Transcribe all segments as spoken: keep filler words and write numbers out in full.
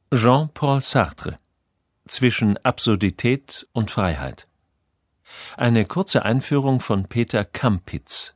Jean-Paul Sartre: Zwischen Absurdität und Freiheit. Eine kurze Einführung von Peter Kampitz.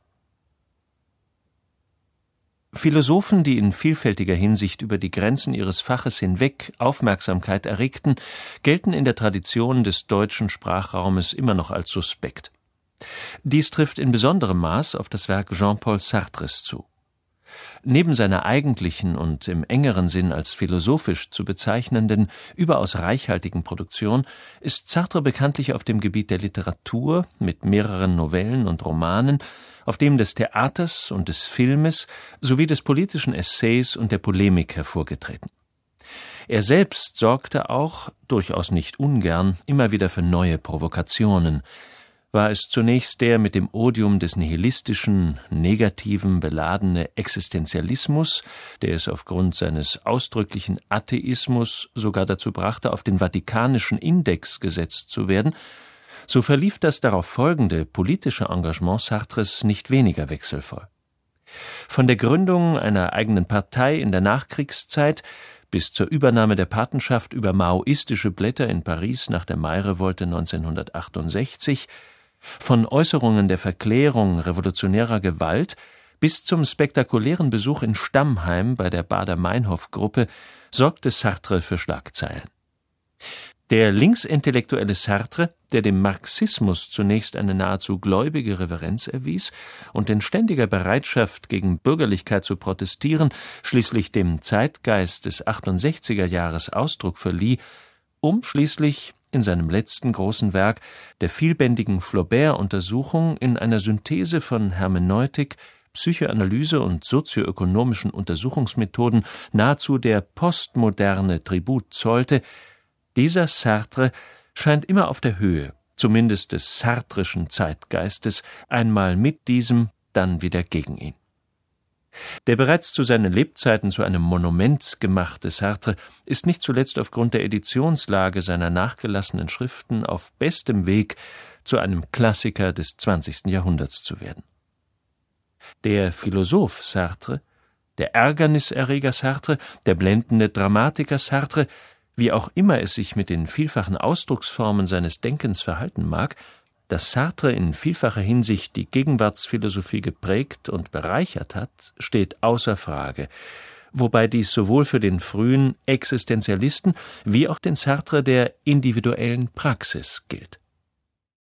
Philosophen, die in vielfältiger Hinsicht über die Grenzen ihres Faches hinweg Aufmerksamkeit erregten, gelten in der Tradition des deutschen Sprachraumes immer noch als suspekt. Dies trifft in besonderem Maß auf das Werk Jean-Paul Sartres zu. Neben seiner eigentlichen und im engeren Sinn als philosophisch zu bezeichnenden, überaus reichhaltigen Produktion ist Sartre bekanntlich auf dem Gebiet der Literatur mit mehreren Novellen und Romanen, auf dem des Theaters und des Filmes sowie des politischen Essays und der Polemik hervorgetreten. Er selbst sorgte auch, durchaus nicht ungern, immer wieder für neue Provokationen. War es zunächst der mit dem Odium des nihilistischen, negativen beladene Existenzialismus, der es aufgrund seines ausdrücklichen Atheismus sogar dazu brachte, auf den Vatikanischen Index gesetzt zu werden, so verlief das darauf folgende politische Engagement Sartres nicht weniger wechselvoll. Von der Gründung einer eigenen Partei in der Nachkriegszeit bis zur Übernahme der Patenschaft über maoistische Blätter in Paris nach der Mai-Revolte neunzehnhundertachtundsechzig, von Äußerungen der Verklärung revolutionärer Gewalt bis zum spektakulären Besuch in Stammheim bei der Baader-Meinhof-Gruppe sorgte Sartre für Schlagzeilen. Der linksintellektuelle Sartre, der dem Marxismus zunächst eine nahezu gläubige Reverenz erwies und in ständiger Bereitschaft gegen Bürgerlichkeit zu protestieren, schließlich dem Zeitgeist des achtundsechziger Jahres Ausdruck verlieh, um schließlich in seinem letzten großen Werk, der vielbändigen Flaubert-Untersuchung, in einer Synthese von Hermeneutik, Psychoanalyse und sozioökonomischen Untersuchungsmethoden nahezu der Postmoderne Tribut zollte, dieser Sartre scheint immer auf der Höhe, zumindest des sartrischen Zeitgeistes, einmal mit diesem, dann wieder gegen ihn. Der bereits zu seinen Lebzeiten zu einem Monument gemachte Sartre ist nicht zuletzt aufgrund der Editionslage seiner nachgelassenen Schriften auf bestem Weg, zu einem Klassiker des zwanzigsten Jahrhunderts zu werden. Der Philosoph Sartre, der Ärgerniserreger Sartre, der blendende Dramatiker Sartre, wie auch immer es sich mit den vielfachen Ausdrucksformen seines Denkens verhalten mag, dass Sartre in vielfacher Hinsicht die Gegenwartsphilosophie geprägt und bereichert hat, steht außer Frage, wobei dies sowohl für den frühen Existenzialisten wie auch den Sartre der individuellen Praxis gilt.